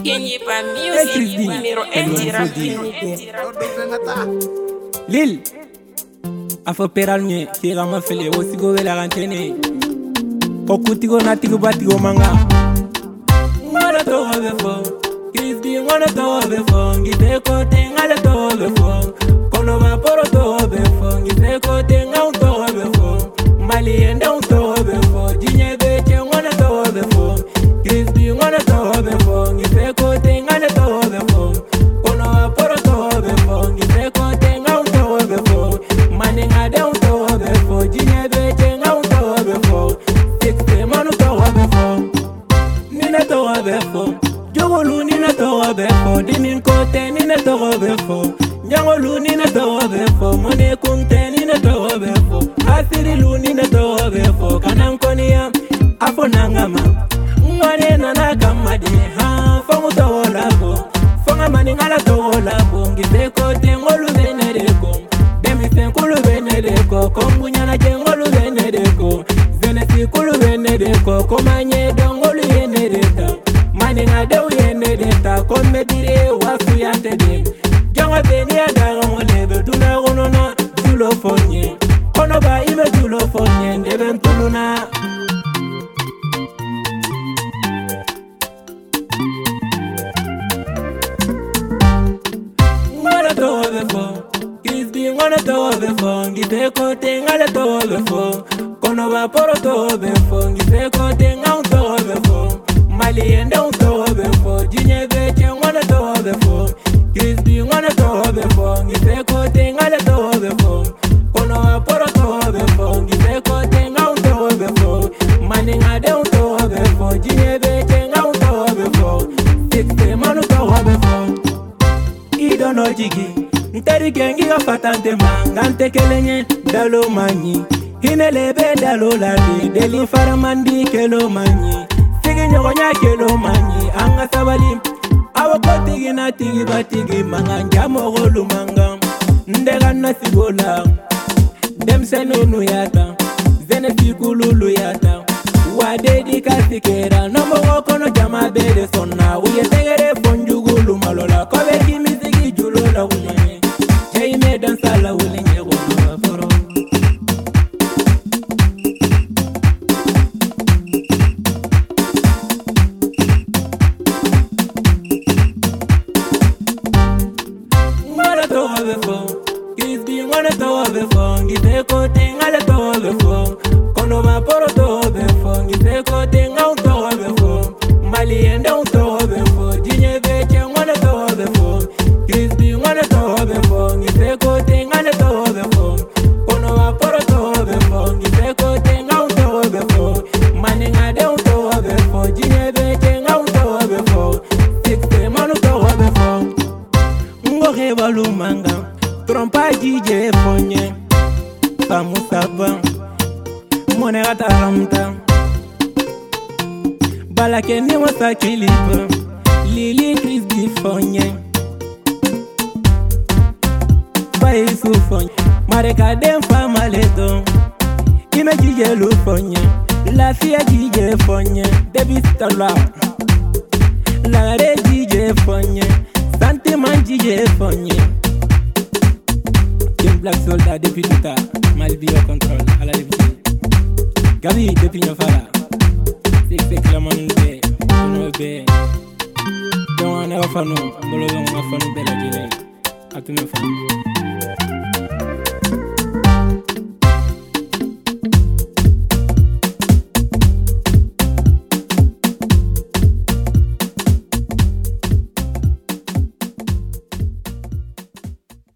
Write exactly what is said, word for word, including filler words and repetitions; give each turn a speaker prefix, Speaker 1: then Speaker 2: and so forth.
Speaker 1: Kenye pa music numéro un du rap.
Speaker 2: Lil afo peral nye kira ma fele wosigo wela gantene kokutigo natigo batigo manga ngala to have fo Chris B ngala to have fo ngite ko te ngala to have fo kono ba poro to have fo ngite ko te ngau to have fo mali enda to have fo jinye beche ngala to have fo Chris B ngala to have fo ngite ko te ngala to have fo kono ba poro to have fo ngite ko te ngau to have fo mani ngade to have fo jinye beche ngau to have fo sixty manu to have fo nina to have fo jogolu nina to have fo dinin kote nina to have fo nyangolu nina to have fo mone kunte nina to have fo asiri lu nina to have fo kanankonia afo nangama ngwane nana kamadi ha fongu to wala fo fonga mani ngala to wala fo ngite kote ngolu benedeko demi sen kulu benedeko kombunyana jengolu benedeko zenesi kulu benedeko komanye dongolu yenedeta mani ngade uyenedeta komedire wasu yantede jango beni adaga ngolebe duna gonona dulo fonye kono ba ibe dulo fonye ndeben tuluna ngala to have fo Chris B ngala to have fo ngite ko te ngala to have fo kono ba poro to have fo ngite ko te ngau to have fo mali enda to have fo jinye beche ngala to have fo Chris B ngala to have fo ngite ko te ngala to have fo kono ba poro to have fo ngite ko te ngau to have fo mani ngade to have fo jinye beche ngau to have fo sixty manu to have fo idono jigi ntari gengi ga fatante mangante kelenye dalo manyi hinelebe dalo labi deli faramandi kelo manyi sigi nyogonya kelo manyi anga sabali awakoti gina tigi batigi manganja mogolu manga ndega nasigola demsenunu yata zene fikululu yata wadedi kasikera nomo kono jama bede sonna uye tegere fonjugulu malola kobe kimizigi julola uye jaime dansala ule nyego foro ngala to have fo Chris B ngala to have fo ngite ko te ngala to have fo kono ba poro to have fo ngite ko te ngau to have fo mali enda to have fo jinye beche ngala to have fo Chris B ngala to have fo ngite ko te ngala to have fo kono ba poro to have fo ngite ko te ngau to have fo mani ngade to have fo jinye beche ngau to have fo sixty manu to have fo ngoge balumanga trompa jije fonye pamusaba mone gata ramta balake ni wasa kilipa lili Chris B fonye bae su fonye mareka dem fama leto ime jije lu fonye la fia jije fonye debi stala la re jije fonye santé man jije fonye Kim Black Soldat depuis tout à Malvi au contrôle à la début Gabi depuis Nyofara c'est c'est clairement nous bé nous bé donc on a fait nous mbolo on a fait nous belle à tous mes fans